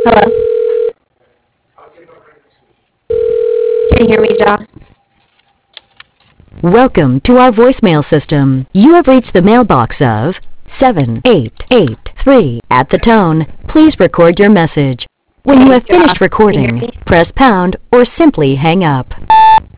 Hello? Can you hear me, Ja? Welcome to our voicemail system. You have reached the mailbox of 7883. At the tone, please record your message. When you have finished Can you hear recording, me? press pound or simply hang up.